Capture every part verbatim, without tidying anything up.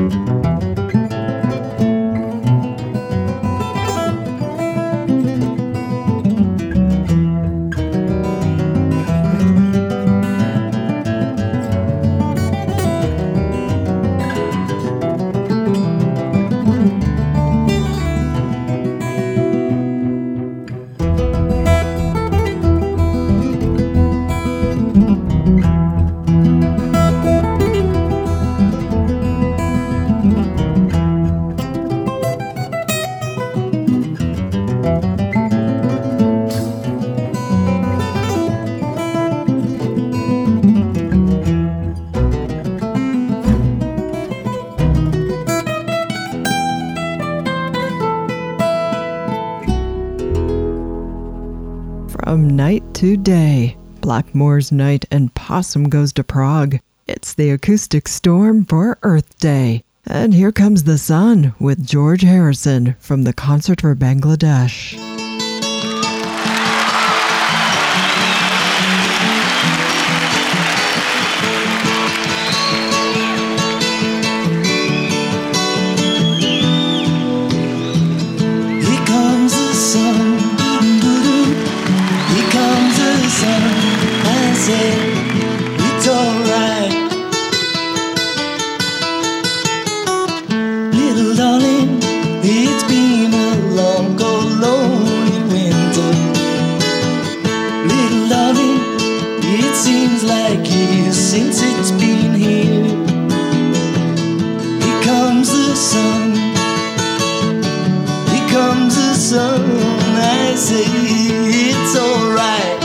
From night to day, Blackmore's Night and Possum Goes to Prague. It's the acoustic storm for Earth Day. And here comes the sun with George Harrison from the Concert for Bangladesh. Here comes the sun. Here comes the sun. I say it's alright. Little darling, it's been a long, cold, lonely winter. Little darling, it seems like years since it's been here. Here comes the sun. Here comes the sun. I say it's alright.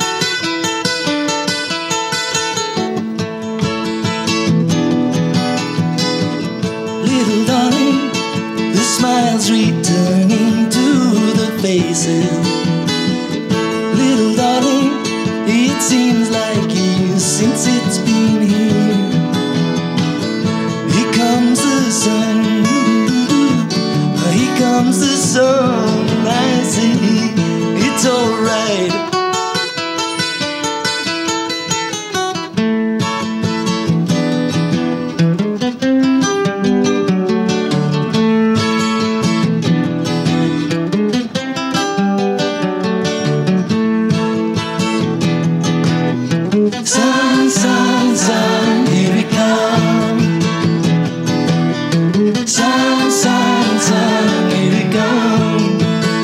Little darling, the smiles returning to the faces. Little darling, it seems like years since it's been here. Here comes the sun. Here comes the sun. I say it's alright. Sun, sun, sun, here we come. Sun, sun, sun, here we come.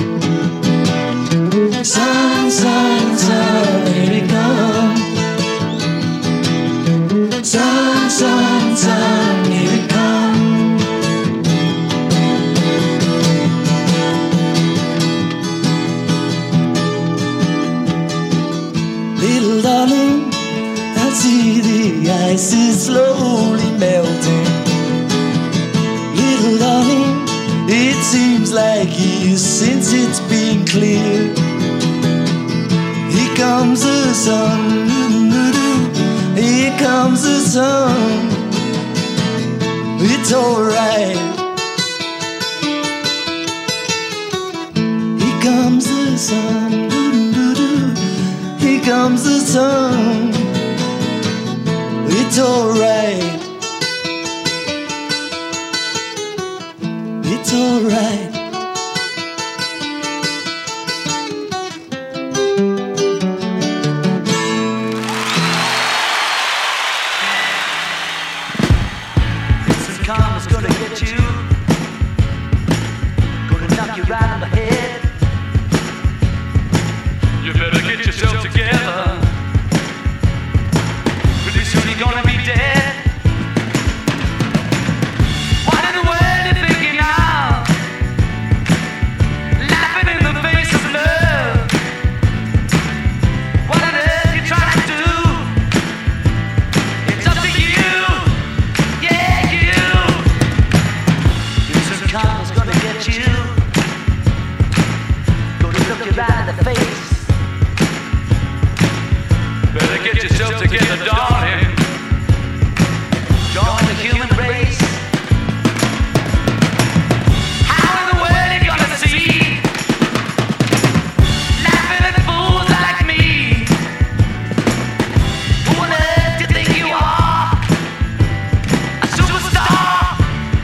Sun, sun, sun, here we come. Sun, sun, sun, here we come. Little darling, I see the ice is slowly melting. Little darling, it seems like years since it's been clear. Here comes the sun. Here comes the sun. It's alright. Here comes the sun. Here comes the sun. It's alright. It's alright. This karma's gonna get you. Gonna knock you right on the head. You better get yourself together. Pretty soon you're gonna be dead. What in the world you thinking of? Laughing in the face of love. What on earth you trying to do? It's up to you. Yeah, you. This karma's gonna get you. Gonna look you right in the face. Better get yourself together, darling. Join the human race. How in the world you gonna see? Laughing at fools like me. Who on earth do you think you are? A superstar.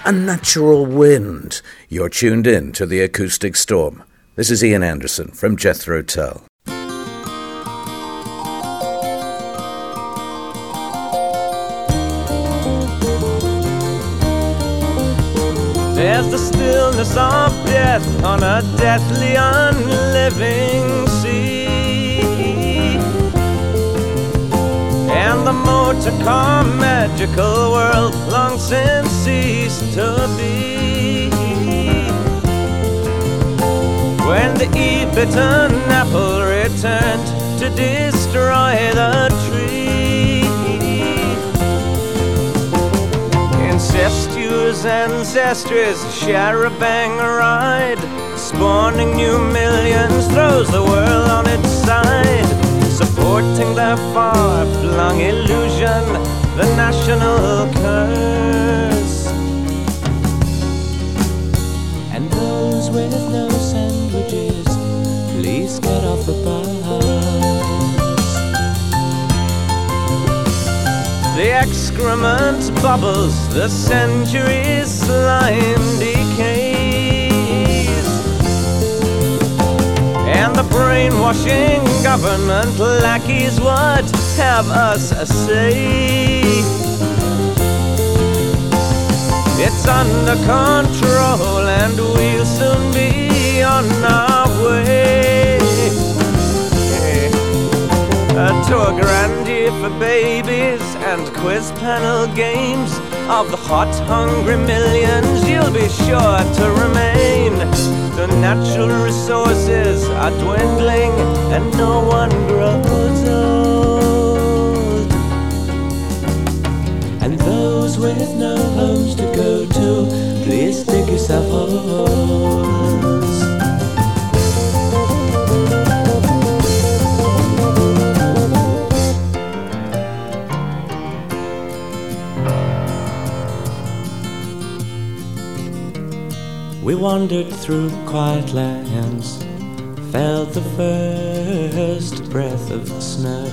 A natural wind. You're tuned in to The Acoustic Storm. This is Ian Anderson from Jethro Tull. There's the stillness of death on a deathly unliving sea, and the motor car magical world long since ceased to be. When the e-bitten apple returned to destroy the tree, incestuous ancestries share a bang ride, spawning new millions throws the world on its side, supporting their far-flung illusion, the national curse. And those with no sandwiches, please get off the bus. The excrement bubbles, the centuries slime decays, and the brainwashing government lackeys would have us say it's under control and we'll soon be on our way uh, to a grandeur for babies and quiz panel games of the hot, hungry millions. You'll be sure to remain. The natural resources are dwindling and no one grows old. And those with no homes to go to, please dig yourself holes. We wandered through quiet lands, felt the first breath of snow,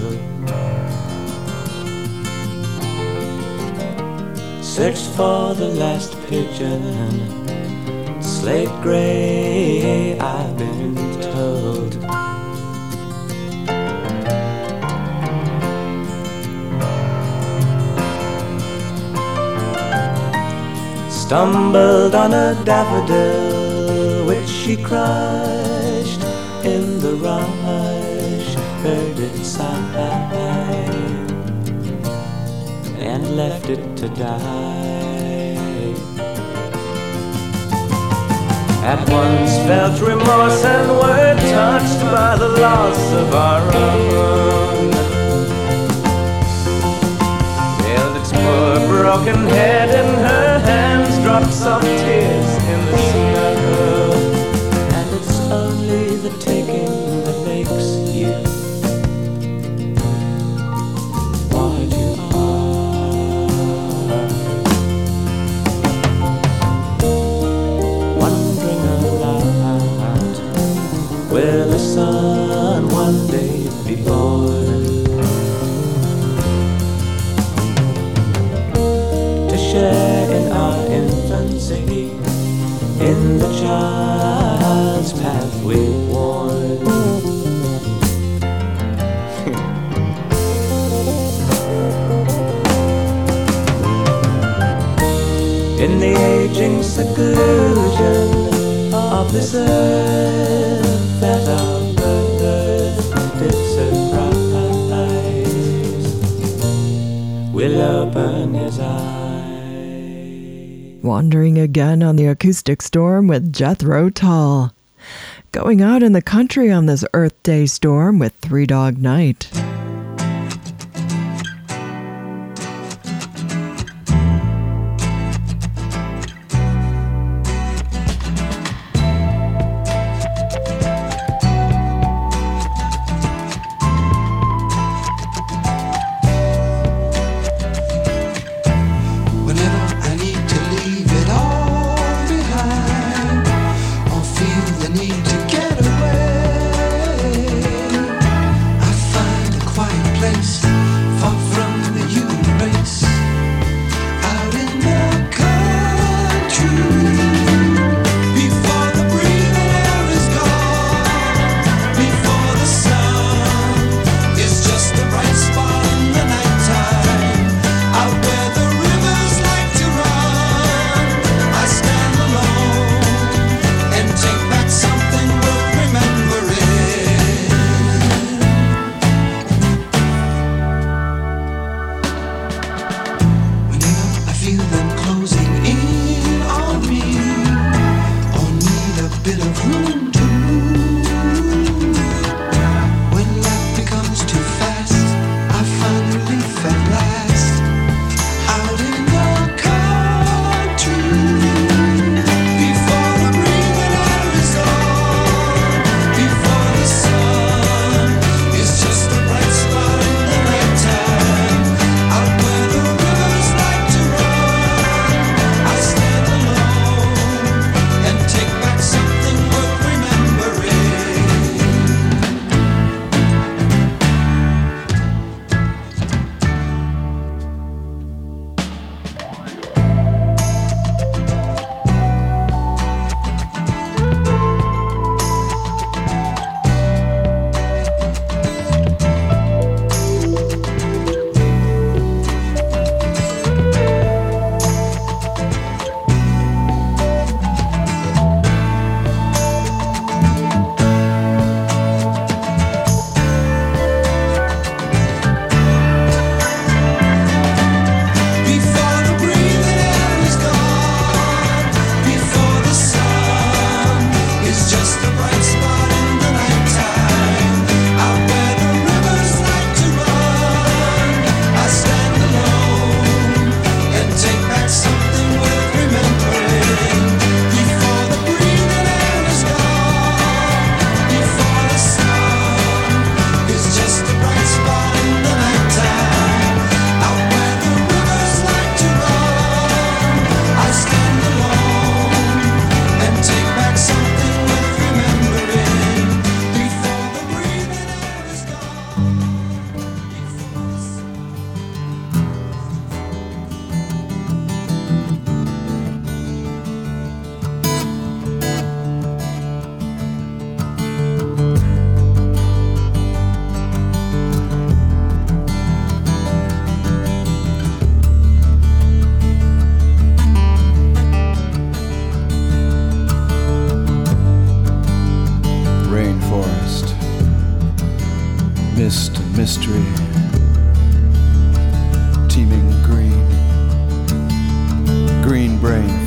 searched for the last pigeon, slate gray, I've been told. Stumbled on a daffodil which she crushed in the rush, heard it sigh and left it to die. At once felt remorse and were touched by the loss of our own. Held its poor broken head in her hands, drops of tears in the snow. And it's only the taking that makes you what you are. Wondering aloud, will the sun one day be born to share in our infancy, in the child's path we've worn. In the aging seclusion of this earth that our birth did surprise, we'll open his eyes. Wandering again on the Acoustic Storm with Jethro Tull. Going out in the country on this Earth Day storm with Three Dog Night. Need to get away. I find a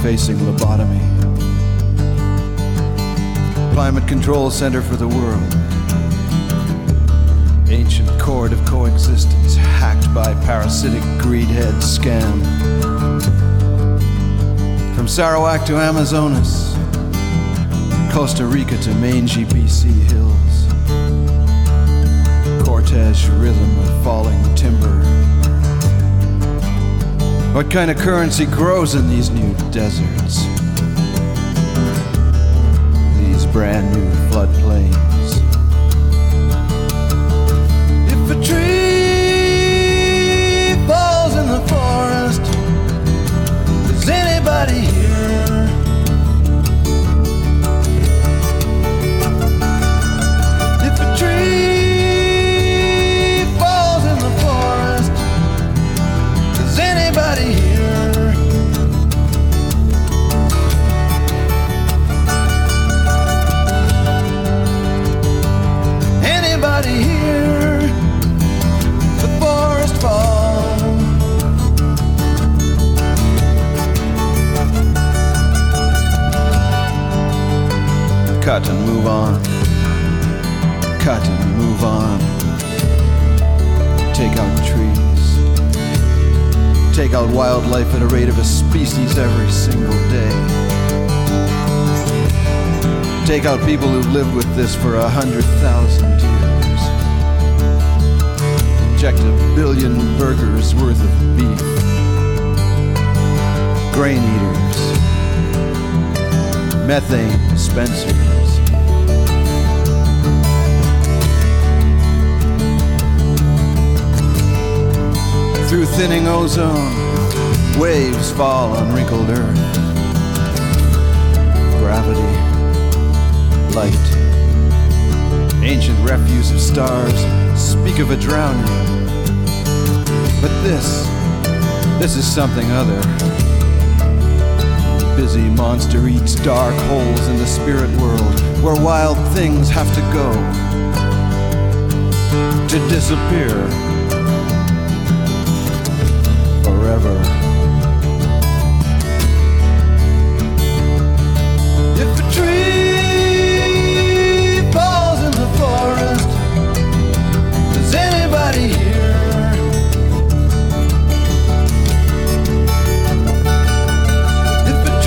facing lobotomy. Climate control center for the world. Ancient chord of coexistence hacked by parasitic greedhead scam. From Sarawak to Amazonas, Costa Rica to mangy B C hills. Cortege rhythm of falling timber. What kind of currency grows in these new deserts? These brand new floodplains. If a tree falls in the forest, is anybody here? If a tree falls in the forest, is anybody here? Anybody here? The forest fall. Cut and move on. Cut and move on. Take out trees. Take out wildlife at a rate of a species every single day. Take out people who've lived with this for a hundred thousand years. Inject a billion burgers worth of beef. Grain eaters. Methane dispensers. Through thinning ozone, waves fall on wrinkled earth. Gravity, light, ancient refuse of stars speak of a drowning. But this, this is something other. Busy monster eats dark holes in the spirit world where wild things have to go to disappear forever. If a tree falls in the forest, is anybody here? If a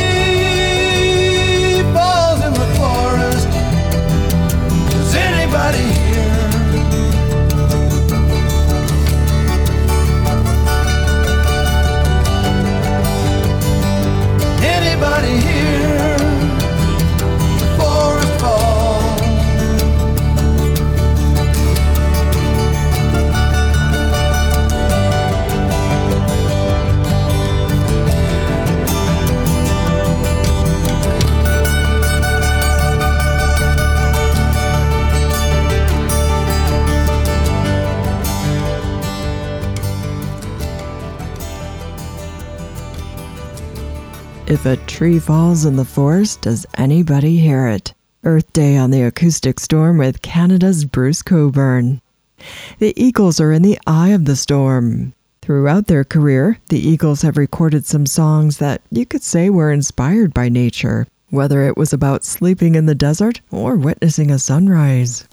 tree falls in the forest, is anybody here? Anybody here? The forest fall. If a tree falls in the forest, does anybody hear it? Earth Day on the Acoustic Storm with Canada's Bruce Cockburn. The Eagles are in the eye of the storm. Throughout their career, the Eagles have recorded some songs that you could say were inspired by nature, whether it was about sleeping in the desert or witnessing a sunrise.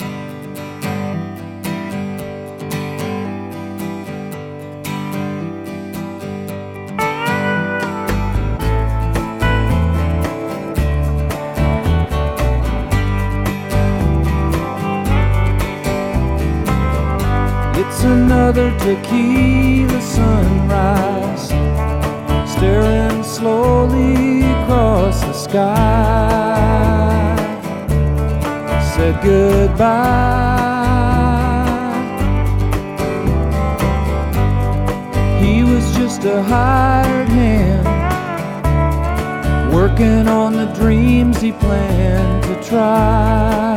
It's another tequila sunrise, staring slowly across the sky. Said goodbye. He was just a hired hand, working on the dreams he planned to try.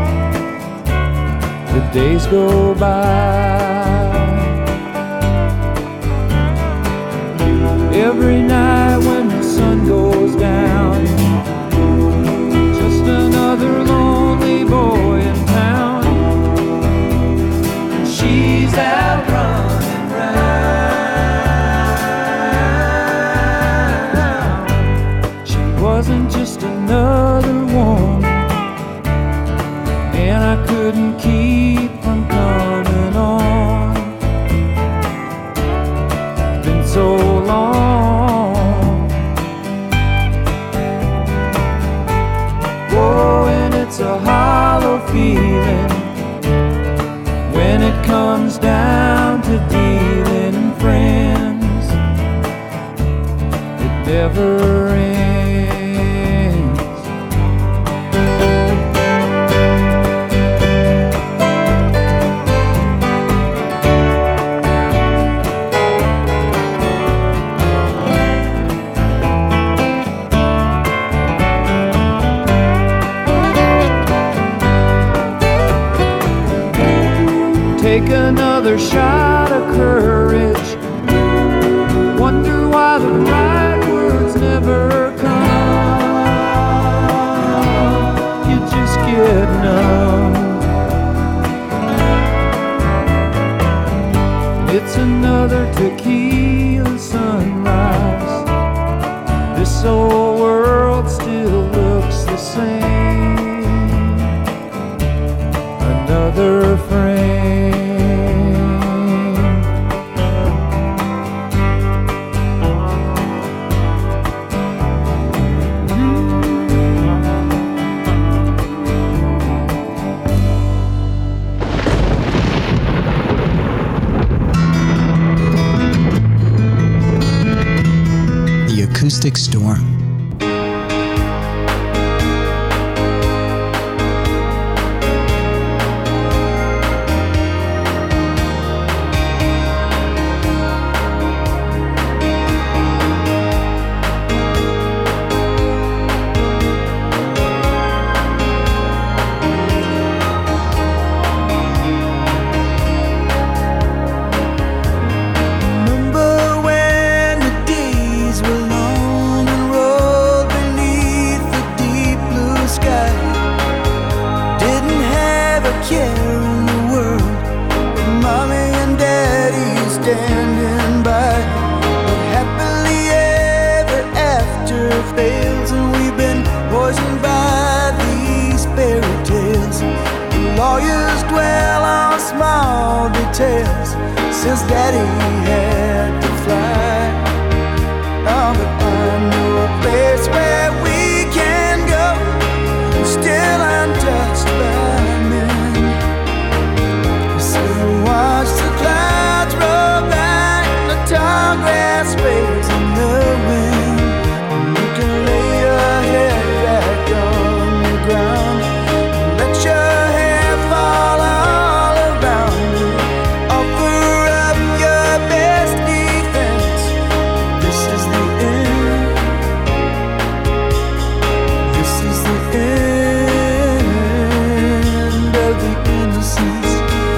The days go by. Every night when the sun goes down, just another lonely boy in town. She's out running round. feeling when it comes down to dealing friends. It never ends. Take another shot of courage. Wonder why the right words never come. You just get numb. It's another tequila sunrise. This old world still looks the same. Another frame. Acoustic Storm. Since Daddy had to fly, oh, but I know a place where we can go, still untouched by men. So watch the clouds roll back, the tall grass waves in the wind. You can lay your head back on the ground, let your hair fall all around you. Offer up your best defense. This is the end. This is the end of the innocence.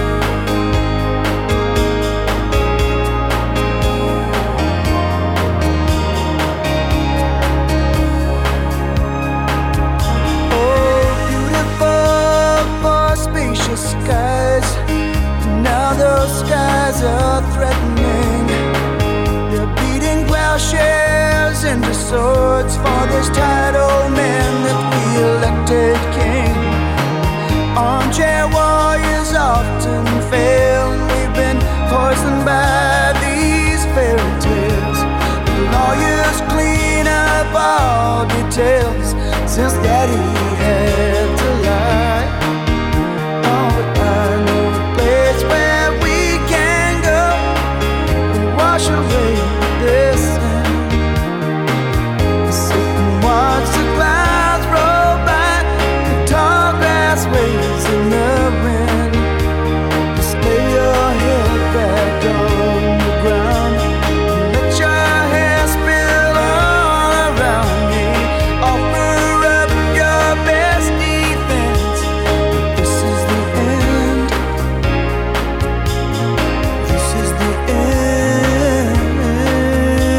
Oh, beautiful for spacious skies. Now those skies are threatening. They're beating plowshares into swords for this tired old man that we elected king. Armchair warriors often fail, and we've been poisoned by these fairy tales. The lawyers clean up all details since Daddy had to lie. Oh, but I know a place where we can go and wash away this sin. Sit and watch the clouds roll by, the tall grass waves in the wind. Just lay your head back on the ground, let your hair spill all around me. Offer up your best defense. This is the end. This is the end.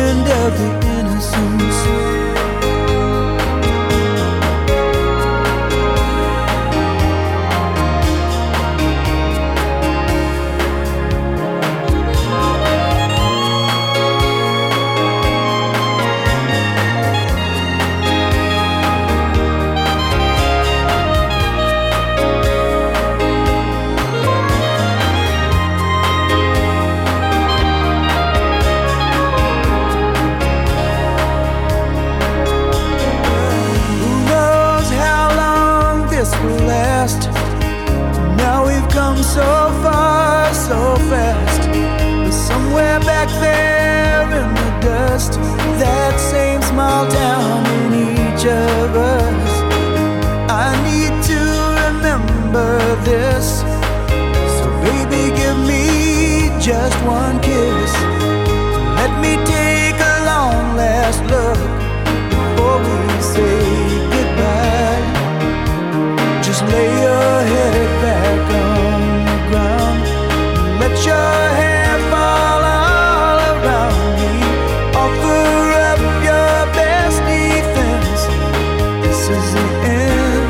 so fast. But somewhere back there in the dust, that same small town in each of us, I need to remember this. So baby, give me just one kiss. Let me take a long last look before we say goodbye. Just lay your head back on the ground. Let your hair fall all around me. Offer up your best defense. This is the end.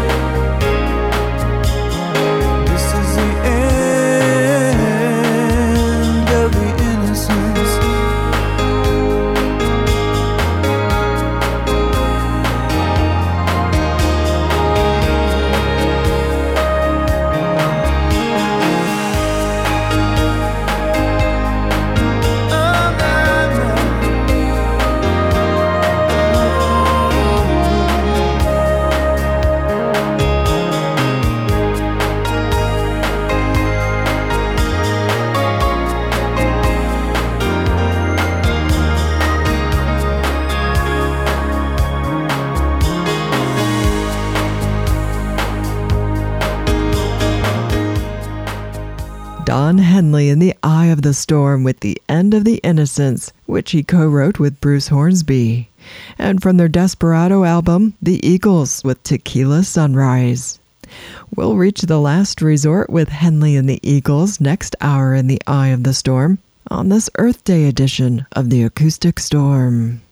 This is the end of the innocence. Don Henley in The Eye of the Storm with The End of the Innocence, which he co-wrote with Bruce Hornsby. And from their Desperado album, The Eagles with Tequila Sunrise. We'll reach the last resort with Henley and the Eagles next hour in The Eye of the Storm on this Earth Day edition of the Acoustic Storm.